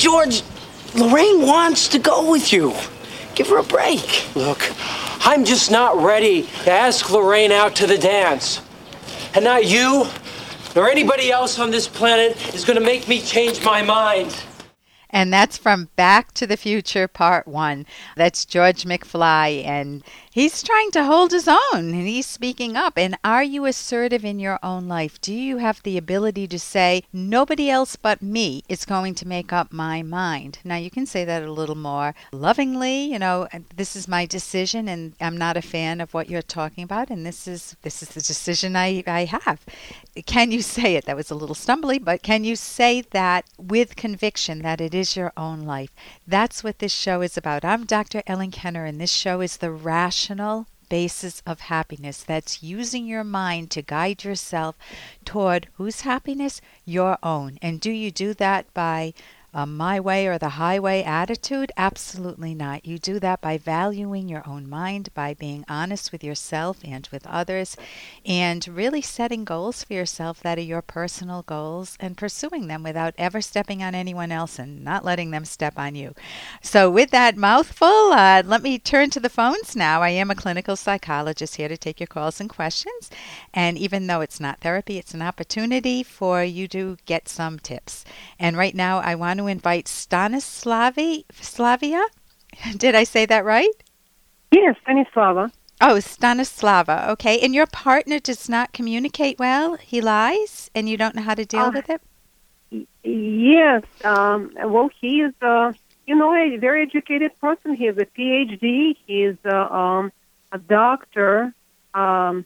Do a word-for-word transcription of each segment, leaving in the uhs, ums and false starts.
George, Lorraine wants to go with you. Give her a break. Look, I'm just not ready to ask Lorraine out to the dance. And not you, nor anybody else on this planet is going to make me change my mind. And that's from Back to the Future Part one. That's George McFly, and he's trying to hold his own, and he's speaking up. And are you assertive in your own life? Do you have the ability to say, nobody else but me is going to make up my mind? Now, you can say that a little more lovingly, you know, this is my decision, and I'm not a fan of what you're talking about, and this is this is the decision I, I have. Can you say it? That was a little stumbly, but can you say that with conviction that it is your own life? That's what this show is about. I'm Doctor Ellen Kenner, and this show is the rational basis of happiness. That's using your mind to guide yourself toward whose happiness? Your own. And do you do that by a my way or the highway attitude? Absolutely not. You do that by valuing your own mind, by being honest with yourself and with others, and really setting goals for yourself that are your personal goals and pursuing them without ever stepping on anyone else and not letting them step on you. So with that mouthful, uh, let me turn to the phones now. I am a clinical psychologist here to take your calls and questions. And even though it's not therapy, it's an opportunity for you to get some tips. And right now, I want to invite Stanislavi, Slavia? Did I say that right? Yes, Stanislava. Oh, Stanislava. Okay. And your partner does not communicate well? He lies? And you don't know how to deal Uh, with it? y- Yes. Um, well, he is, uh, you know, a very educated person. He has a P H D. He is uh, um, a doctor, um,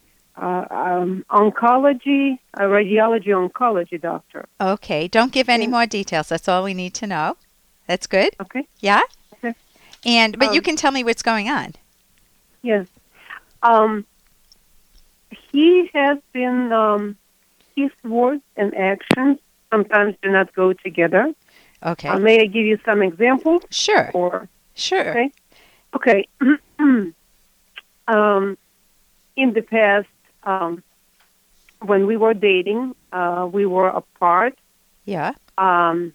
uh, um, oncology, a radiology oncology doctor. Okay. Don't give any Yeah. more details. That's all we need to know. That's good? Okay. Yeah? Okay. And But you Um, can tell me what's going on. Yes. Um, he has been, um, his words and actions sometimes do not go together. Okay. Uh, may I give you some examples? Sure. Or Sure. Okay. Okay. um, in the past, um, when we were dating, uh, we were apart. Yeah. Um,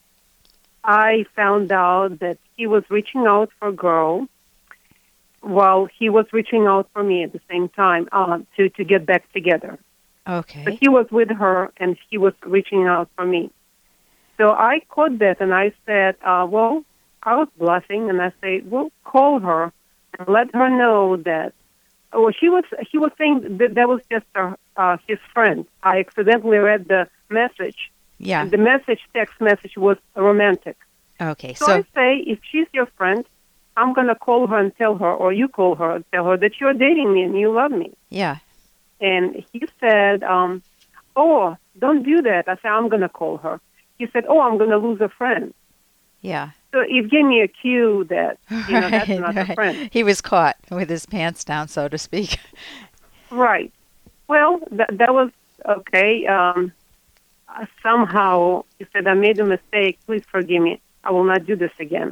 I found out that he was reaching out for a girl while he was reaching out for me at the same time uh, to, to get back together. So Okay. he was with her, and he was reaching out for me. So I caught that, and I said, uh, well, I was bluffing, and I said, well, call her and let her know that. Well, she was. He was saying that that was just uh, uh, his friend. I accidentally read the message. Yeah. The message, text message, was romantic. Okay. So, So, I say, if she's your friend, I'm going to call her and tell her, or you call her and tell her that you're dating me and you love me. yeah. And he said, um, oh, don't do that. I said, I'm going to call her. He said, oh, I'm going to lose a friend. Yeah. So it gave me a cue that, you know, that's not a friend. He was caught with his pants down, so to speak. Right. Well, that, that was okay. Um, uh, somehow he said, I made a mistake. Please forgive me. I will not do this again.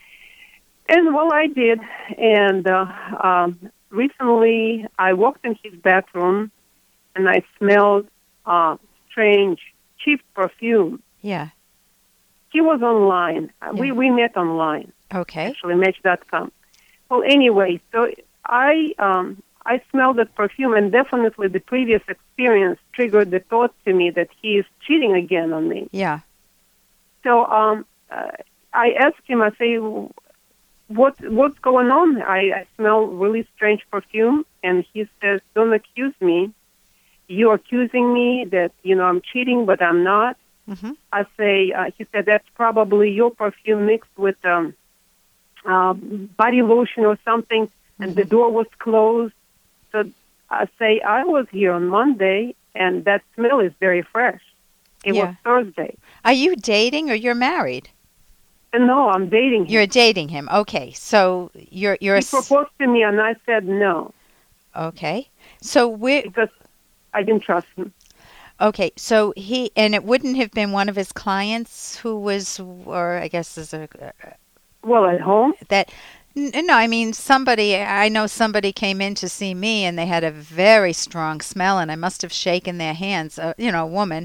And, well, I did. And uh, um, recently I walked in his bathroom and I smelled uh, strange, cheap perfume. Yeah. He was online. Uh, We, Yeah. we met online. Okay. Actually, Match dot com. Well, anyway, so I um, I smelled that perfume, and definitely the previous experience triggered the thought to me that he is cheating again on me. Yeah. So um, uh, I asked him, I say, what what's going on? I, I smell really strange perfume, and he says, don't accuse me. You're accusing me that, you know, I'm cheating, but I'm not. Mm-hmm. I say, uh, he said, that's probably your perfume mixed with um, uh, body lotion or something, and Mm-hmm. the door was closed. So I say, I was here on Monday, and that smell is very fresh. It Yeah. was Thursday. Are you dating or you're married? And no, I'm dating him. You're dating him. Okay. So you're you're He a s- proposed to me, and I said no, okay. So we because I didn't trust him. okay. So he and it wouldn't have been one of his clients who was, or I guess is a Well, at home? that. n- No, I mean somebody. I know somebody came in to see me, and they had a very strong smell, and I must have shaken their hands. Uh, you know, a woman.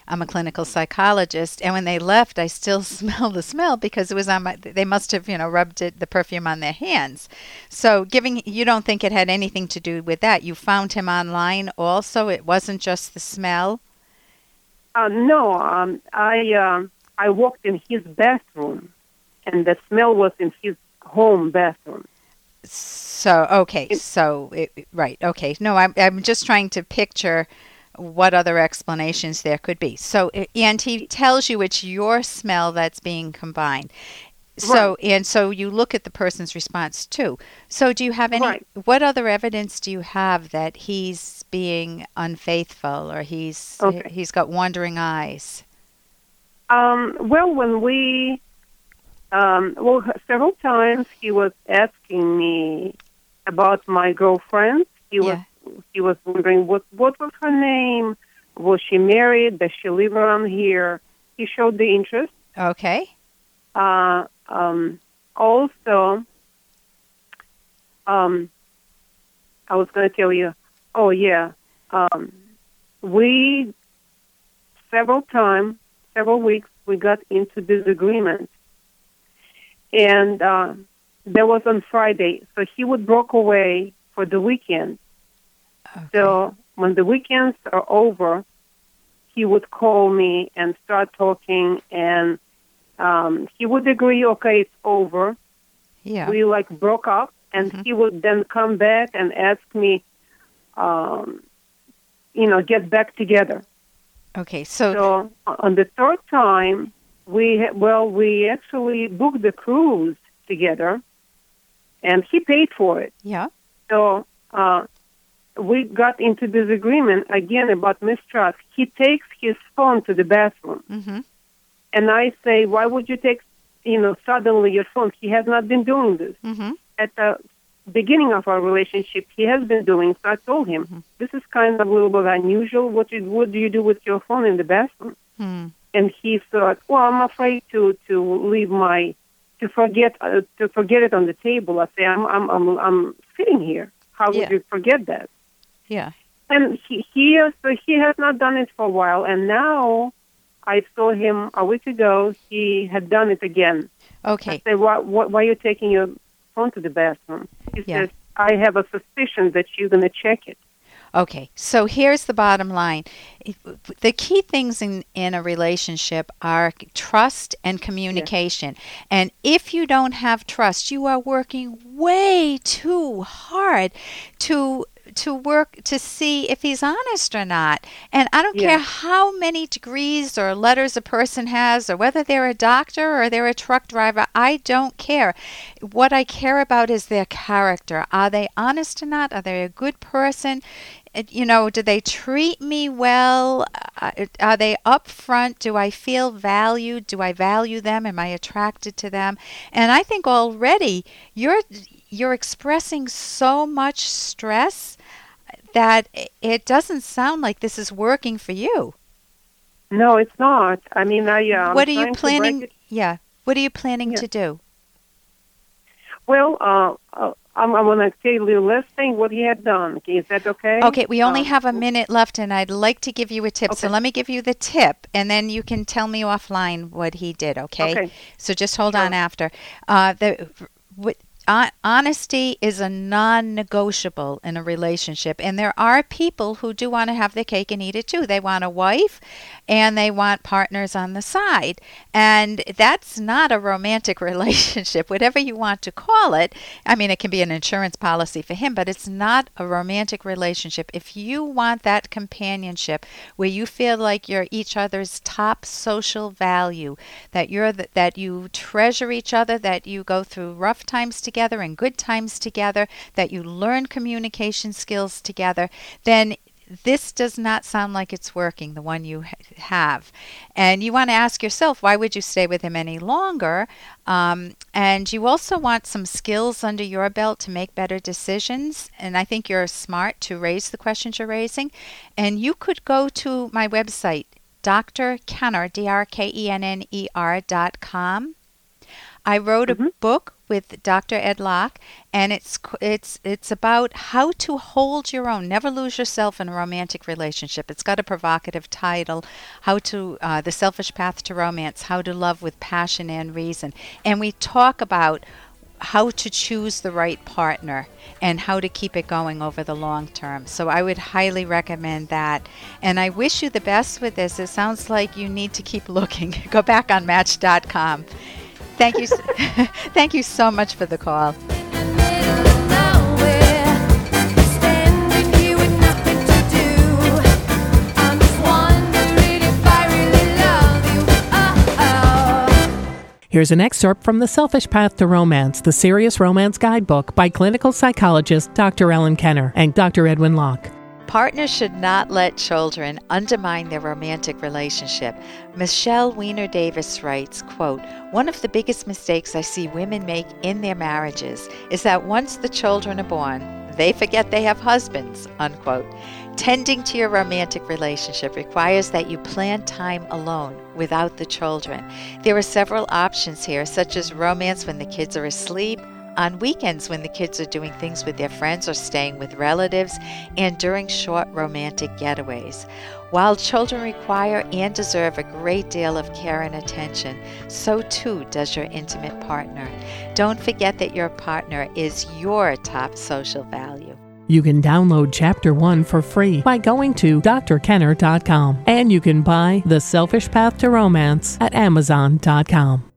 I'm a clinical psychologist, and when they left, I still smell the smell because it was on my. They must have, you know, rubbed it, the perfume on their hands. So, giving you don't think it had anything to do with that? You found him online, also. It wasn't just the smell. Uh, no, um, I uh, I walked in his bathroom, and the smell was in his home bathroom. So okay, so it, right, okay. No, I'm I'm just trying to picture what other explanations there could be. So, and he tells you it's your smell that's being combined. So, Right. and so you look at the person's response too. So, do you have any? Right. What other evidence do you have that he's being unfaithful or he's Okay. he's got wandering eyes? Um, well, when we, um, well, several times he was asking me about my girlfriend. He was Yeah. he was wondering what what was her name, was she married, does she live around here? He showed the interest. Okay. Uh, um, also, um, I was going to tell you. Oh yeah, um, we several times, several weeks, we got into disagreement, and uh, that was on Friday. So he would walk away for the weekend. Okay. So when the weekends are over, he would call me and start talking, and um, he would agree, okay, it's over. Yeah. We like broke up, and Mhm. he would then come back and ask me, um, you know, get back together. Okay. So, So on the third time, we ha- well, we actually booked the cruise together, and he paid for it. yeah. So uh, we got into disagreement again about mistrust. He takes his phone to the bathroom, Mm-hmm. and I say, "Why would you take, you know, suddenly your phone?" He has not been doing this. Mm-hmm. At the beginning of our relationship, he has been doing. So I told him, Mhm. "This is kind of a little bit unusual. What you, what do you do with your phone in the bathroom?" Hmm. And he thought, "Well, I'm afraid to to leave my to forget uh, to forget it on the table." I say, "I'm I'm I'm I'm sitting here. How would Yeah. you forget that?" Yeah. And he he uh, so he has not done it for a while, and now I saw him a week ago. He had done it again. I Okay. say, "Why why, why are you taking your phone to the bathroom?" He Yeah. says, "I have a suspicion that you're going to check it." Okay, so here's the bottom line. The key things in, in a relationship are trust and communication. And if you don't have trust, you are working way too hard to to work to see if he's honest or not. And I don't Yeah. care how many degrees or letters a person has or whether they're a doctor or they're a truck driver, I don't care. What I care about is their character. Are they honest or not? Are they a good person? It- You know, do they treat me well? Uh, Are they upfront? Do I feel valued? Do I value them? Am I attracted to them? And I think already you're you're expressing so much stress that i- it doesn't sound like this is working for you. No, it's not. I mean, I uh, What I'm are you trying to planning? break it. Yeah. What are you planning Yeah. to do? Well, uh, uh, I'm, I'm going to tell you the last thing what he had done. Okay, is that okay? Okay, we only Um, have a minute left, and I'd like to give you a tip. So Okay. let me give you the tip, and then you can tell me offline what he did, okay? Okay. So just hold Sure. on after. Uh, the, what, hon- honesty is a non-negotiable in a relationship, and there are people who do want to have their cake and eat it too. They want a wife, and they want partners on the side, and that's not a romantic relationship, whatever you want to call it. I mean, it can be an insurance policy for him, but it's not a romantic relationship. If you want that companionship where you feel like you're each other's top social value, that you're the, that you treasure each other, that you go through rough times together and good times together, that you learn communication skills together, then this does not sound like it's working, the one you ha- have. And you want to ask yourself, why would you stay with him any longer? Um, and you also want some skills under your belt to make better decisions. And I think you're smart to raise the questions you're raising. And you could go to my website, D R Kenner, D R K E N N E R dot com. I wrote Mhm. a book with Doctor Ed Locke, and it's c- it's it's about how to hold your own, never lose yourself in a romantic relationship. It's got a provocative title, how to uh, the selfish path to romance, how to love with passion and reason, and we talk about how to choose the right partner and how to keep it going over the long term. So I would highly recommend that. And I wish you the best with this. It sounds like you need to keep looking. Go back on match dot com. Thank you. s- Thank you so much for the call. Here's an excerpt from The Selfish Path to Romance, the Serious Romance Guidebook by clinical psychologist Doctor Ellen Kenner and Doctor Edwin Locke. Partners should not let children undermine their romantic relationship. Michelle Weiner Davis writes, quote, "One of the biggest mistakes I see women make in their marriages is that once the children are born, they forget they have husbands," unquote. Tending to your romantic relationship requires that you plan time alone without the children. There are several options here, such as romance when the kids are asleep, on weekends when the kids are doing things with their friends or staying with relatives, and during short romantic getaways. While children require and deserve a great deal of care and attention, so too does your intimate partner. Don't forget that your partner is your top social value. You can download Chapter one for free by going to D R kenner dot com, and you can buy The Selfish Path to Romance at amazon dot com.